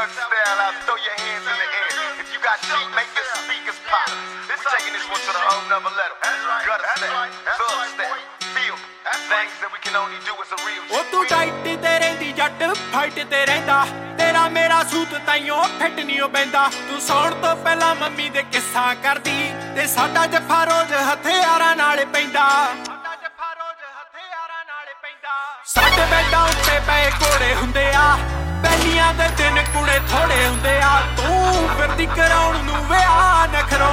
Thug style out, throw your hands in the air. If you got feet, make the speakers pop. We're taking this one to the whole nother level. Gutter style, thug style, feel things that we can only do as a real G. ਉਹ ਤੂੰ diet ਤੇ ਰਹਿੰਦੀ ਜੱਟ fight ਤੇ ਰਹਿੰਦਾ ਤੇਰਾ ਮੇਰਾ ਸੂਤ ਤਾਈਓ ਫਿੱਟ ਨਹੀਂ ਉਹ ਬੈਂਦਾ ਤੂੰ ਸੌਣ ਤੋਂ ਪਹਿਲਾਂ ਮੰਮੀ ਦੇ ਕਿੱਸਾ ਕਰਦੀ ਤੇ ਸਾਡਾ ਜੱਫਾ ਰੋਜ਼ ਹਥਿਆਰਾਂ ਨਾਲ ਪੈਂਦਾ ਸਾਡੇ ਬੈਡਾਂ ਉੱਤੇ ਪਏ ਘੋੜੇ ਹੁੰਦੇ ਆ ਪਹਿਲੀਆਂ ਦੇ ਦਿਨ ਕੁੜੇ ਥੋੜੇ ਹੁੰਦੇ ਆ ਤੂੰ ਫਿਰਦੀ ਕਰਾਉਣ ਨੂੰ ਵਿਆਹ ਨਖਰੋ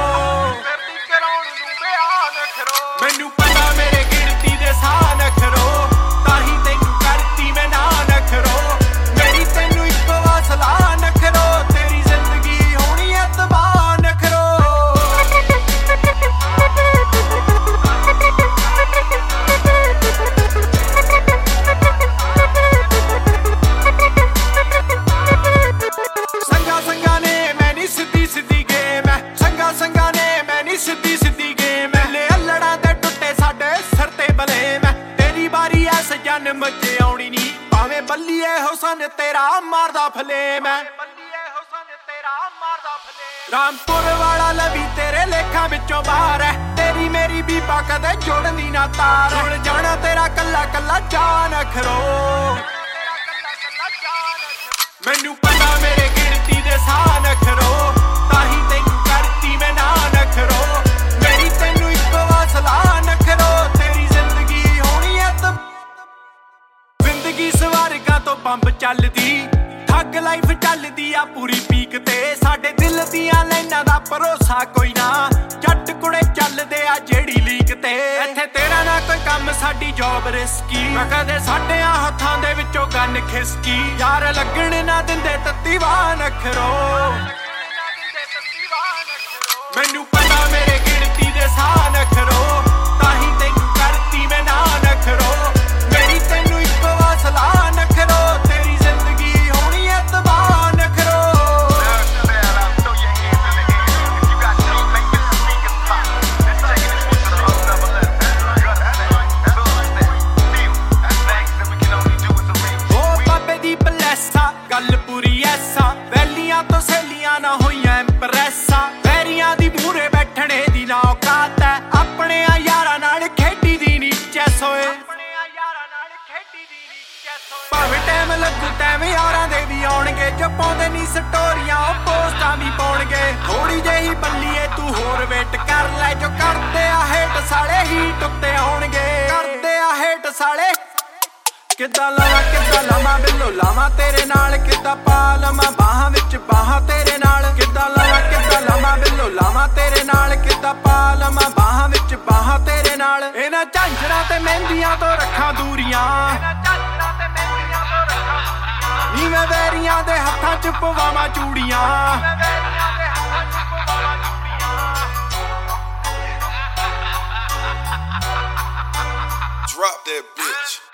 ਮੈਨੂੰ ਪਤਾ ਮੇਰੇ ਗਿਣਤੀ ਦੇ ਸਾਹ ਨਖਰੋ ਤਾਂ ਹੀ ਤੈਨੂੰ ਕਰਤੀ ਮੈਂ ਨਾ ਨਖਰੋ ਮੇਰੀ ਤੈਨੂੰ ਇੱਕੋ ਵਾਸਲਾ ਨਖਰੋ ਤੇਰੀ ਜ਼ਿੰਦਗੀ ਹੋਣੀ ਐ ਤਬਾਹ ਨਖਰੋ ਸੰਗਾ ਨੇ ਮੈਂ ਨੀ ਸਿੱਧੀ ਸਿੱਧੀ ਗੇਮ ਐ ਸੰਗਾ ਨੇ ਮੈਂ ਨੀ ਸਿੱਧੀ ਸਿੱਧੀ ਗੇਮ ਐ ਲੈ ਅਲੜਾਂ ਦੇ ਟੁੱਟੇ ਸਾਡੇ ਸਿਰ ਤੇ ਬਲੇਮ ਐ ਤੇਰੀ ਵਾਰੀ ਐ ਸਜਨ ਮੱਜੇ ਆਉਣੀ ਨੀ ਭਾਵੇਂ ਬੱਲੀਏ ਹੁਸਨ ਤੇਰਾ ਮਾਰਦਾ ਫਲੇਮ ਐ ਰਾਮਪੁਰ ਵਾਲਾ ਲਵੀ ਤੇਰੇ ਲੇਖਾਂ ਵਿੱਚੋਂ ਬਾਹਰ ਐ ਤੇਰੀ ਮੇਰੀ ਬੀਬਾ ਕਦੇ ਜੋੜਨੀ ਨਾ ਤਾਰ ਹੁਣ ਜਾਣਾ ਤੇਰਾ ਕੱਲਾ ਕੱਲਾ ਜਾਨ ਖਰੋ ਮੈਨੂੰ ਪਤਾ ਮੇਰੇ ਗਿਣਤੀ ਦੇ ਸਾਹ ਨਖਰੋ ਤਾਂ ਹੀ ਤੈਨੂੰ ਕਰਤੀ ਮੈਂ ਨਾ ਨਖਰੋ ਮੇਰੀ ਤੈਨੂੰ ਇੱਕੋ ਵਾਸਲਾ ਨਖਰੋ ਤੇਰੀ ਜ਼ਿੰਦਗੀ ਹੋਣੀ ਐ ਜ਼ਿੰਦਗੀ ਸਵਾਰਗਾਂ ਤੋਂ ਬੰਬ ਚੱਲਦੀ ਠੱਗ ਲਾਈਫ ਚੱਲਦੀ ਆ ਪੂਰੀ ਪੀਕ ਤੇ ਸਾਡੇ ਦਿਲ ਦੀਆਂ ਲਾਈਨਾਂ ਦਾ ਭਰੋਸਾ ਕੋਈ ਨਾ ਜੱਟ ਕੁੜੇ ਚੱਲਦੇ ਆ ਜਿਹੜੀ ਲੀਕ ਤੇ ਇੱਥੇ ਤੇਰਾ ਨਾ ਕੋਈ ਕੰਮ ਸਾਡੀ ਜੌਬ ਰਿਸਕੀ ਮੈਂ ਕਦੇ ਸਾਡੇ ਹੱਥਾਂ ਦੇ ਵਿੱਚੋਂ ਗੰਨ ਖਿਸਕੀ ਯਾਰ ਲੱਗਣ ਨਾ ਦਿੰਦੇ ਤੱਤੀ ਵਾਹ ਨਖਰੋ ਮੈਨੂੰ ਪਤਾ ਮੇਰੇ ਗਿਣਤੀ ਦੇ ਸਾਹ ਨਖਰੋ ਤਾਂ ਹੀ ਤੈਨੂੰ ਕਰਤੀ ਮੈਂ ਨਾ ਨਖਰੋ ਮੇਰੀ ਤੈਨੂੰ ਇੱਕੋ ਵਾਸਲਾ ਨਖਰੋ ਤੇਰੀ ਜ਼ਿੰਦਗੀ ਹੋਣੀ ਐ ਤਬਾਹ ਨਖਰੋ ਗੱਲ ਪੂਰੀ ਐਸਾ ਵੈਲੀਆਂ ਤੋਂ ਸਹੇਲੀਆਂ ਨਾ ਹੋਈਆਂ ਇੰਪ੍ਰੈਸਾਂ ਵੈਰੀਆਂ ਦੀ ਮੂਹਰੇ ਬੈਠਣੇ ਦੀ ਨਾ ਔਕਾਤ ਐ ਆਪਣੇ ਆ ਯਾਰਾਂ ਨਾਲ ਖੇਡੀ ਦੀ ਨੀ ਚੈਸ ਹੋਏ ਭਾਵੇਂ ਟਾਈਮ ਲੱਗੂ ਟਾਈਮ ਯਾਰਾਂ ਦੇ ਵੀ ਆਉਣਗੇ ਜੋ ਪਾਉਂਦੇ ਨੀ ਸਟੋਰੀਆਂ ਉਹ ਪੋਸਟਾਂ ਵੀ ਪਾਉਣਗੇ ਥੋੜੀ ਜਿਹੀ ਬੱਲੀਏ ਤੂੰ ਹੋਰ ਵੇਟ ਕਰ ਲੈ ਜੋ ਕਰਦੇ ਆ ਹੇਟ ਸਾਲੇ ਹੀ ਟੁੱਟੇ ਆਉਣਗੇ ਕਰਦੇ ਆ ਹੇਟ ਸਾਲੇ ਕਿੱਦਾਂ ਲਾਵਾਂ ਬਿੱਲੋ ਲਾਵਾਂ ਤੇਰੇ ਨਾਲ ਕਿੱਦਾਂ ਪਾ ਲਵਾਂ ਬਾਹਾਂ ਵਿੱਚ ਬਾਹਾਂ ਤੇਰੇ ਨਾਲ ਕਿੱਦਾਂ ਲਾਵਾਂ ਬਿੱਲੋ ਲਾਵਾਂ ਤੇਰੇ ਨਾਲ ਕਿੱਦਾਂ ਪਾ ਲਵਾਂ ਬਾਹਾਂ ਵਿੱਚ ਬਾਹਾਂ ਤੇਰੇ ਨਾਲ ਇਹਨਾਂ ਝਾਂਜਰਾਂ ਤੇ ਮਹਿੰਦੀਆਂ ਤੋਂ ਰੱਖਾਂ ਦੂਰੀਆਂ ਨੀ ਮੈਂ ਵੈਰੀਆਂ ਦੇ ਹੱਥਾਂ 'ਚ ਪਵਾਵਾਂ ਚੂੜੀਆਂ Drop that bitch.